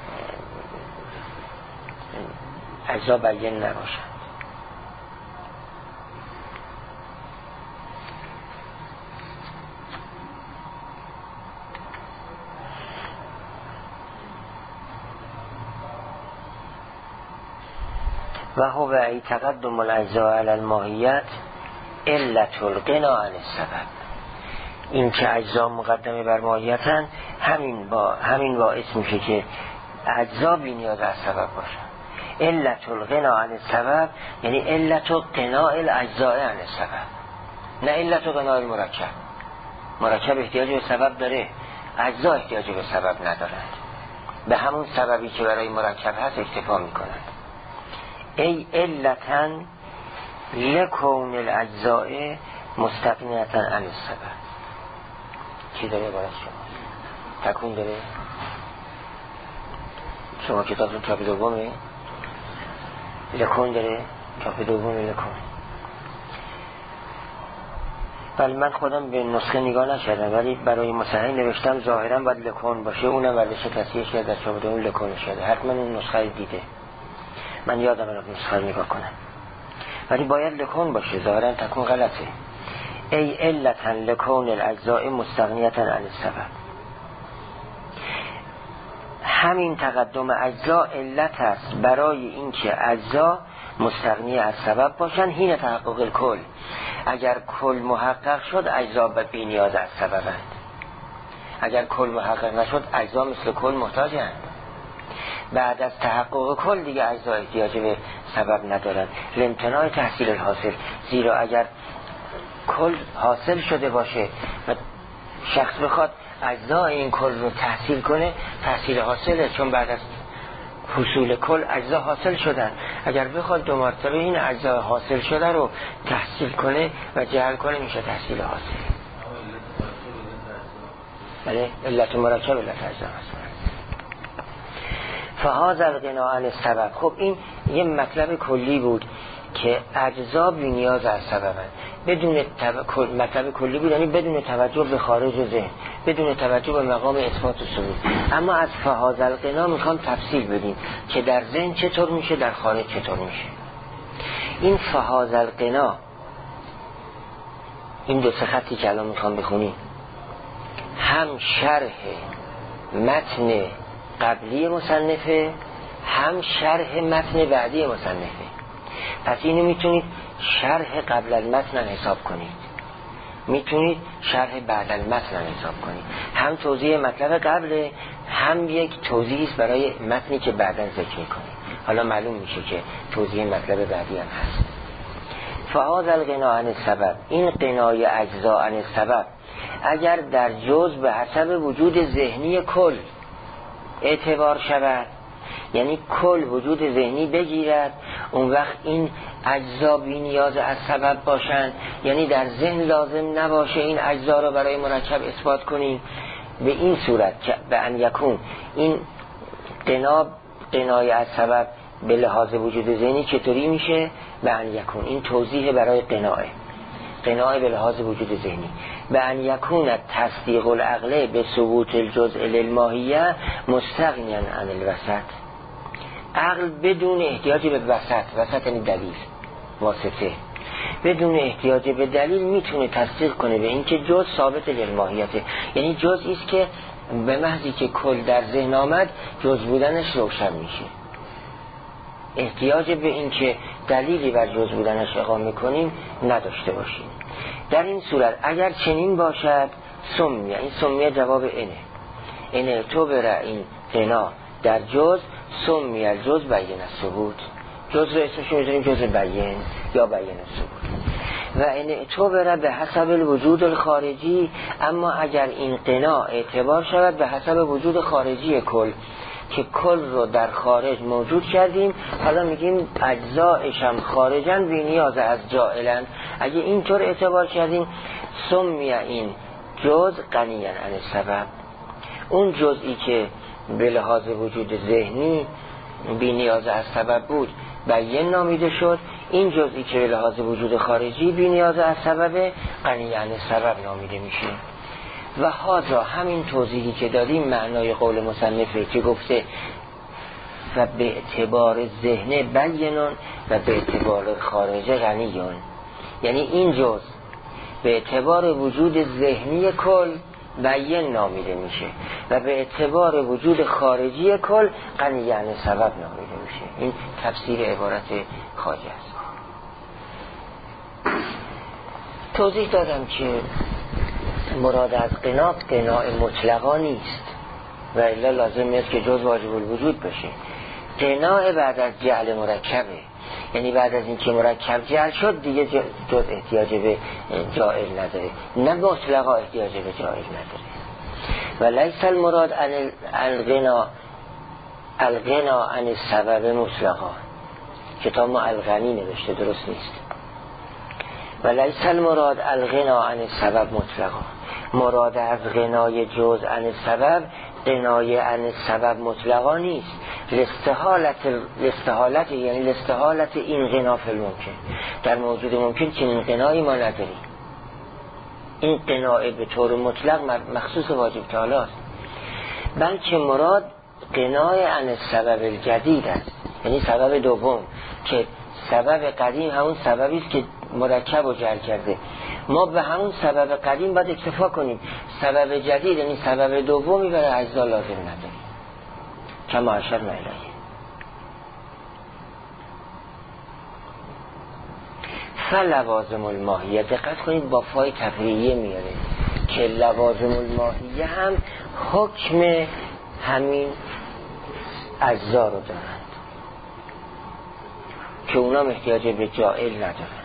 اجزا بیان نباشن. و هو ای تقدم الاجزاء علی الماهیت علت الغنا عن السبب. این که اجزا مقدمه بر ماهیتن همین با همین باعث میشه که اجزا بی نیاز از سبب باشن. علت الغنا عن السبب یعنی علت غناء الاجزاء عن السبب، نه علت غناء المرکب. مرکب احتیاج به سبب داره، اجزا احتیاج به سبب ندارند، به همون سببی که برای مرکب هست اکتفا میکنند. ای علتن لکون الاجزاء مستقنیتا عن السبب. چی داره باید شما؟ تکون داره؟ شما کتاب چاپ دومه؟ لکون داره؟ چاپ دومه لکون. ولی من خودم به نسخه نگاه نشدم، ولی برای مصحح نوشتم ظاهرا باید لکون باشه، اونم وردش تصحیح شده در چاپ دوم لکون شده. حتما اون نسخه دیده، من یادم رو نسخه نگاه کنم، ولی باید لکون باشه، ظاهرا تکون غلطه. ای علتا لکون الاجزاء مستغنیتا عن السبب. همین تقدم اجزا علت است برای اینکه اجزا مستغنی از سبب باشن حین تحقق الکل. اگر کل محقق شد اجزا بی نیاز از سببند، اگر کل محقق نشد اجزا مثل کل محتاجند. بعد از تحقق کل دیگه اجزا احتیاج به سبب ندارن لامتناع تحصیل الحاصل. زیرا اگر کل حاصل شده باشه و شخص بخواد اجزا این کل رو تحصیل کنه، تحصیل حاصله، چون بعد از حصول کل اجزا حاصل شدن. اگر بخواد دو مرتبه این اجزا حاصل شده رو تحصیل کنه و جعل کنه میشه تحصیل حاصل. بله، علت مرکب علت اجزا هست. فهذا الغنا عن السبب. خب این یه مطلب کلی بود که اجزا بی نیاز از سببن. بدون تو... مطلب کلی بود یعنی بدون توجه به خارج ذهن، بدون توجه به مقام اثبات و ثبوت. اما از فهذا الغنا میخوام تفصیل بدیم که در ذهن چطور میشه، در خارج چطور میشه. این فهذا الغنا، این دو سه خطی که الان میخوام بخونیم، هم شرح متن قبلی مصنفه هم شرح متن بعدی مصنفه. پس اینو میتونید شرح قبل المتن هم حساب کنید، میتونید شرح بعد المتن هم حساب کنید. هم توضیح مطلب قبل، هم یک توضیح است برای متنی که بعداً ذکر میکنید. حالا معلوم میشه که توضیح مطلب بعدی هم هست. فهذا الغنا عن السبب، این غنای اجزا عن السبب اگر در جزء به حسب وجود ذهنی کل اعتبار شود، یعنی کل وجود ذهنی بگیرد، اون وقت این اجزا بی نیاز از سبب باشند، یعنی در ذهن لازم نباشه این اجزا را برای مرکب اثبات کنیم. به این صورت که به ان یکون این غنا غنای از سبب به لحاظ وجود ذهنی چطوری میشه؟ به ان یکون، این توضیح برای غناه غنای به لحاظ وجود ذهنی. به ان یکون تصدیق العقل به ثبوت الجزء للماهیه مستغنیا عن الوسط، عقل بدون احتیاج به وسط، وسط یعنی دلیل، واسطه، بدون احتیاج به دلیل میتونه تصدیق کنه به اینکه جزء ثابت للماهیته، یعنی جزئی است که به محضی که کل در ذهن آمد جزء بودنش روشن میشه، احتیاج به اینکه دلیلی بر جزء بودنش اقامه کنیم نداشته باشیم. در این صورت اگر چنین باشد سمیه، این سمیه جواب اینه، اینه تو بره این غنا در جزء سمیه الجزء بیان الثبوت، جزء رو اسمش میذاریم جزء بیان یا بیان الثبوت. و این تو بره به حسب الوجود الخارجی، اما اگر این غنا اعتبار شود به حسب وجود خارجی کل، که کل رو در خارج موجود کردیم، حالا میگیم اجزایش هم خارجن بی نیاز از جائلن، اگه اینطور اعتبار کردیم سمیه این جزء غنیاً عن السبب، اون جزئی که به لحاظ وجود ذهنی بی نیاز از سبب بود بیان نامیده شد، این جزئی که به لحاظ وجود خارجی بی نیاز از سبب غنیاً عن السبب نامیده میشه. و هذا همین توضیحی که دادیم معنای قول مصنفه که گفته و به اعتبار ذهن بیانون و به اعتبار خارج غنیون، یعنی این جزء به اعتبار وجود ذهنی کل بیان نامیده میشه و به اعتبار وجود خارجی کل غنی عن سبب نامیده میشه. این تفسیر عبارت خواجه است. توضیح دادم که مراد از قنا قناع مطلقا نیست و الا لازم نیست که جز واجب الوجود بشه. قناع بعد از جعل مرکبه، یعنی بعد از اینکه مرکب جعل شد دیگه جز احتیاج به جائل نداره، نه مطلقا احتیاج به جائل نداره. و لیس المراد عن الغنا الغنا عن السبب مطلقا، کتاب ما الغنی نوشته، درست نیست. و لیس المراد الغنا عن السبب مطلقا، مراد از غنای جز عن السبب غنای عن السبب مطلقا نیست، لاستحالت لاستحالت یعنی لاستحالت این غنا فی الممکن، در موجود ممکن چنین غنایی ما نداریم. این غنای به طور مطلق مخصوص واجب تعالی است، بلکه مراد غنای عن السبب الجدید است، یعنی سبب دوم، که سبب قدیم همون سببی است که مرکب و جعل کرده، ما به همون سبب قدیم باید اکتفا کنیم، سبب جدید یعنی سبب دومی برای اجزا لازم نداریم. کما اشرنا الیه. فلوازم الماهیه، دقت کنید با فای تفریعیه میاره که لوازم الماهیه هم حکم همین اجزا رو دارند که اونا احتیاج به جائل ندارند،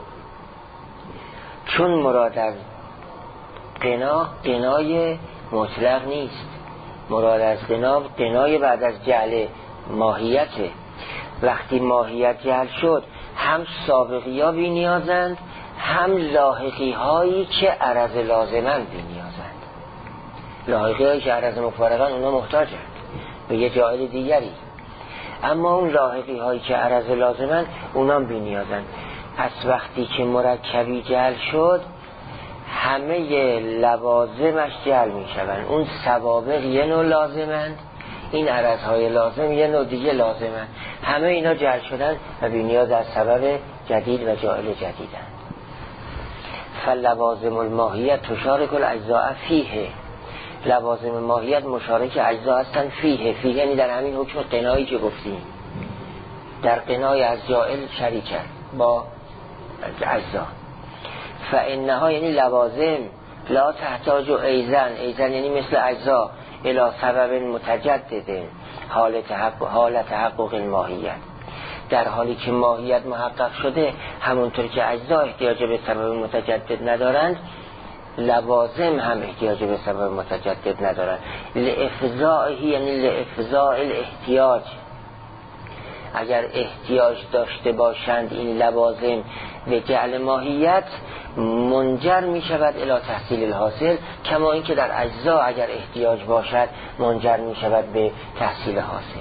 چون مراد از غنا غنای مطلق نیست، مراد از غنا غنای بعد از جعل ماهیته. وقتی ماهیت جعل شد هم سابقی ها بی نیازند، هم لاحقی هایی که عرض لازمند بی نیازند. لاحقی هایی که عرض مفارقان اونا محتاجند به یه جائل دیگری، اما اون لاحقی هایی که عرض لازمند اونا بی نیازند. پس وقتی که مرکبی جعل شد همه لوازمش جعل می شوند، اون سوابق یه نوع لازمند، این عرضهای لازم یه نوع دیگه لازمند، همه اینا جعل شدن و بی نیاز از سبب جدید و جائل جدیدند. فلوازم الماهیت تشارک الاجزاء فیه، لوازم ماهیت مشارک اجزا هستن فیه فیه یعنی در همین حکم قنایی که گفتیم، در قنای از جائل شریکن با اجزا. فانها یعنی لوازم لا تحتاج ایزن، ایزن یعنی مثل اجزا، الی سبب متجدد حال تحقق حال تحقق الماهیت، در حالی که ماهیت محقق شده همونطور که اجزا احتیاج به سبب متجدد ندارند، لوازم هم احتیاج به سبب متجدد ندارند. لافضائه یعنی لافضاء الاحتیاج، اگر احتیاج داشته باشند این لوازم به جعل ماهیت، منجر می شود الی تحصیل الحاصل، کما اینکه در اجزا اگر احتیاج باشد منجر می شود به تحصیل حاصل.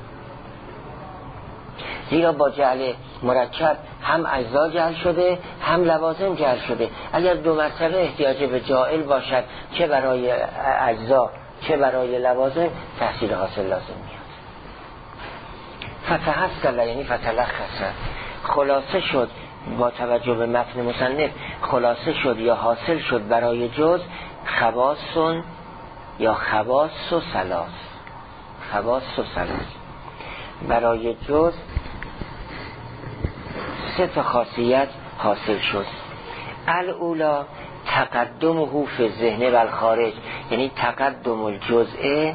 زیرا با جعل مرکب هم اجزا جعل شده هم لوازم جعل شده. اگر دو مرتبه احتیاج به جائل باشد، چه برای اجزا چه برای لوازم، تحصیل حاصل لازم میاد. فتحصل یعنی فتلخص، خلاصه شد با توجه به متن مصنف، خلاصه شد یا حاصل شد برای جز خواصون یا خواص و ثلاث، خواص و ثلاث برای جز سه تا خاصیت حاصل شد. الاولا تقدمه فی الذهن و الخارج، یعنی تقدم الجزء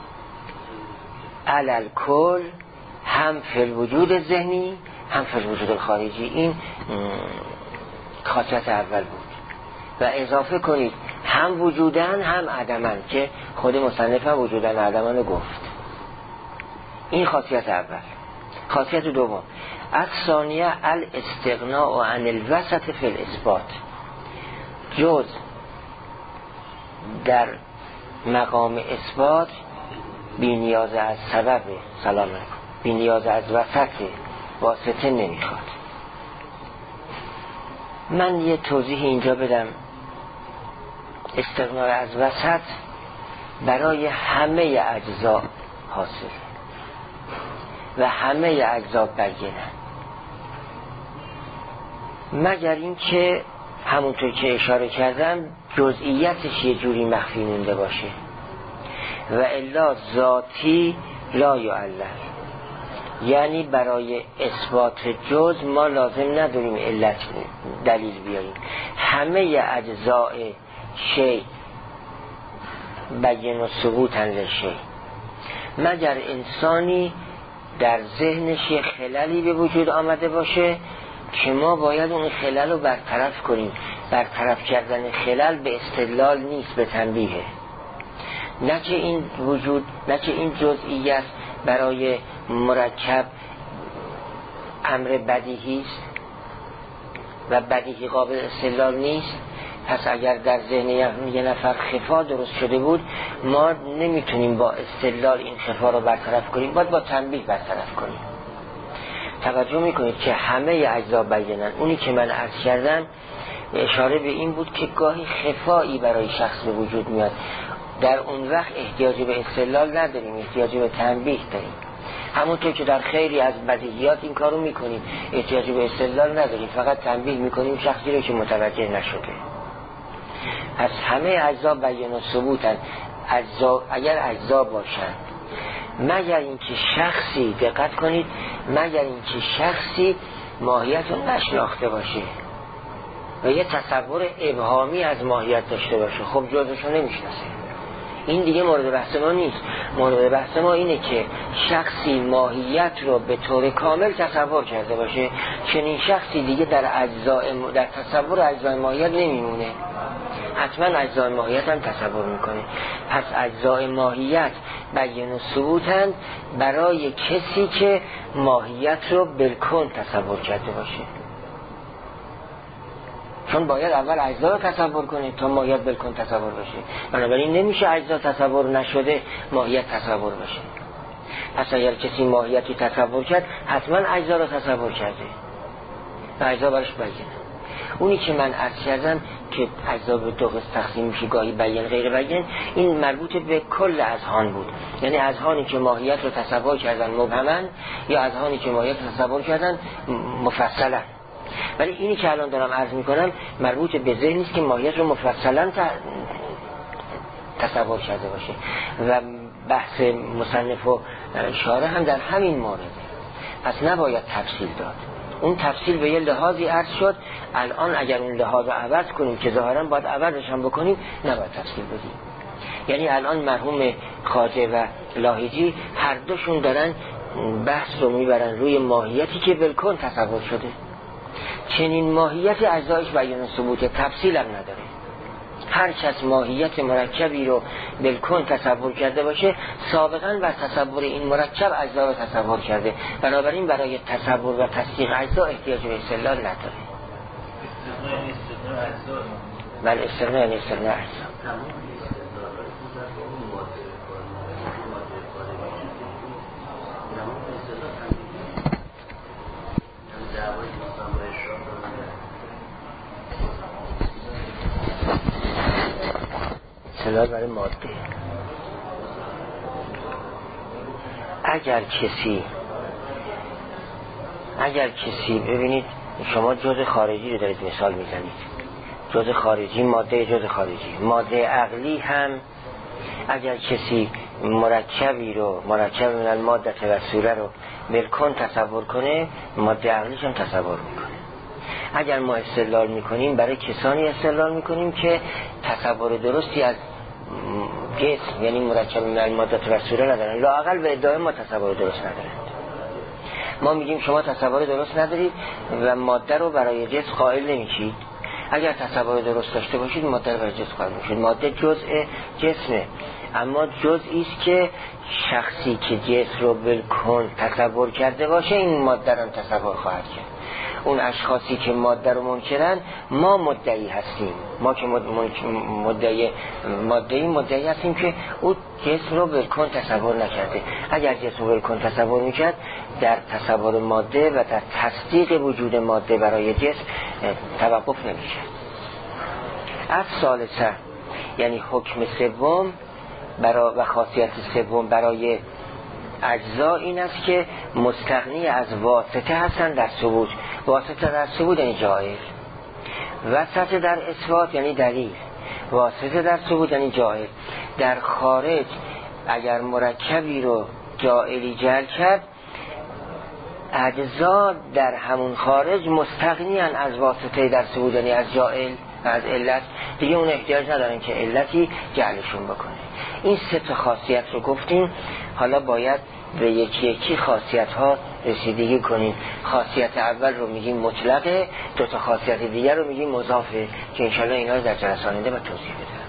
علی الکل، هم فی الوجود ذهنی هم فی الوجود الخارجی. این خاصیت اول بود و اضافه کنید هم وجودن هم عدمن، که خود مصنف هم وجودن و عدمن رو گفت. این خاصیت اول. خاصیت دوم الثانیه الاستغناء عن الوسط فی الاثبات، جز در مقام اثبات بی نیاز از سبب سلام بی نیاز از وسط واسطه نمیخواد. من یه توضیح اینجا بدم. استغناء از وسط برای همه اجزا حاصل و همه اجزا بیانه، مگر این که همونطور که اشاره کردم جزئیاتش یه جوری مخفی مونده باشه، و الا ذاتی لا یعلل، یعنی برای اثبات جز ما لازم نداریم علت دلیل بیاریم. همه اجزاء شی بیان و ثبوتن لشی، مگر انسانی در ذهنش یه خللی به وجود آمده باشه که ما باید اون خلل رو برطرف کنیم. برطرف کردن خلل به استدلال نیست، به تنبیه. نه که این وجود نه که این جزئیت برای مرکب امر بدیهی است و بدیهی قابل استدلال نیست. پس اگر در ذهن یه نفر خفا درست شده بود، ما نمیتونیم با استدلال این خفا رو برطرف کنیم، باید با تنبیه برطرف کنیم. توجه میکنید که همه اجزا بیانن. اونی که من عرض کردم اشاره به این بود که گاهی خفایی برای شخص به وجود میاد، در اون وقت احتیاج به استدلال نداریم، احتیاج به تنبیه داریم. همونطور که در خیلی از بدیهیات این کارو میکنیم، احتیاج به استدلال نداریم، فقط تنبیه میکنیم شخصی رو که متوجه نشده. پس همه اجزا بیان و ثبوتن، اجزا اگر اجزا باشند، مگر اینکه شخصی، دقت کنید، مگر اینکه شخصی ماهیت رو نشناخته باشه و یه تصور ابهامی از ماهیت داشته باشه، خب جزش رو نمیشناسه. این دیگه مورد بحث ما نیست. مورد بحث ما اینه که شخصی ماهیت رو به طور کامل تصور کرده باشه، چنین شخصی دیگه در اجزای در تصور اجزای ماهیت نمیمونه، حتما اجزای ماهیت هم تصور میکنه. پس اجزای ماهیت بیان و ثبوتن برای کسی که ماهیت رو بالکل تصور کرده باشه، چون باید اول اجزا رو تصور کنه تا ماهیت بالکل تصور بشه. بنابراین نمیشه اجزا تصور نشده ماهیت تصور بشه. پس اگر کسی ماهیتی تصور کرد، حتما اجزا رو تصور کرده و اجزا برش بیانه. اونی که من عرض کردم که اجزا به دو قسم تقسیم میشه، گاهی بیان غیر بیان، این مربوط به کل اذهان بود. یعنی اذهانی که ماهیت رو تصور کردن مبهما، یا اذهانی که ماهیت رو تصور کردن مفصلا. ولی اینی که الان دارم عرض میکنم مربوط به ذهنی است که ماهیت رو مفصلا تصور کرده باشه و بحث مصنف و شارح هم در همین مورده. پس نباید تفصیل داد. اون تفصیل به یه لحاظی عرض شد، الان اگر اون لحاظ رو عوض کنیم که ظاهرا باید عوضش هم بکنیم نباید تفصیل بدیم. یعنی الان مرحوم خواجه و لاهیجی هر دوشون دارن بحث رو میبرن روی ماهیتی که بالکل تصور شده. چنین ماهیت اجزایش بیان ثبوت، تفصیل هم نداره. هر کس ماهیت مرکبی رو بالکل تصور کرده باشه سابقا بر تصور این مرکب اجزا رو تصور کرده، بنابراین برای تصور و تصدیق اجزا احتیاج به استدلال نداره. بل استقناء یعنی استقناء اجزا. استدلال برای ماده. اگر کسی اگر کسی ببینید شما جزء خارجی رو دارید مثال میزنید، جزء خارجی، ماده جزء خارجی، ماده عقلی هم اگر کسی مرکبی رو مرکب من الماده و صوره رو بالکل تصور کنه، ماده عقلیش هم تصور میکنه. اگر ما استدلال میکنیم برای کسانی استدلال میکنیم که تصور درستی از جسم یعنی مرکب من الماده و صوره ندارن، لااقل به ادعای ما تصور درست ندارن. ما میگیم شما تصور درست ندارید و ماده رو برای جسم قائل نمیشید. اگر تصور درست داشته باشید ماده رو برای جسم قائل میشید. ماده جزء جسمه، اما جزئی است که شخصی که جسم رو بالکل تصور کرده باشه این ماده رو تصور خواهد کرد. اون اشخاصی که ماده رو منکرن ما مدعی هستیم، ما که مدعی ماده‌ای مدعی هستیم که او جسم رو بالکل تصور نکرده. اگر جسم رو بالکل تصور میکرد در تصور ماده و در تصدیق وجود ماده برای جسم توقف نمیکرد. از ثالثه یعنی حکم سوم برای و خاصیت سوم برای اجزا این است که مستغنی از واسطه هستن در ثبوت. واسطه در ثبوت یعنی جایز، واسطه در اثبات یعنی دلیل، واسطه در ثبوت یعنی جایز. در خارج اگر مرکبی رو جائلی جعل کرد، اجزا در همون خارج مستغنی از واسطه در ثبوت یعنی از جائل و از علت، دیگه اون احتیاج ندارن که علتی جعلشون بکنه. این سه تا خاصیت رو گفتیم، حالا باید به یکی یکی خاصیت ها رسیدگی کنیم. خاصیت اول رو میگیم مطلقه، دو تا خاصیت دیگر رو میگیم مضافه که انشالله اینا رو در جلسه آینده با توضیح بدم.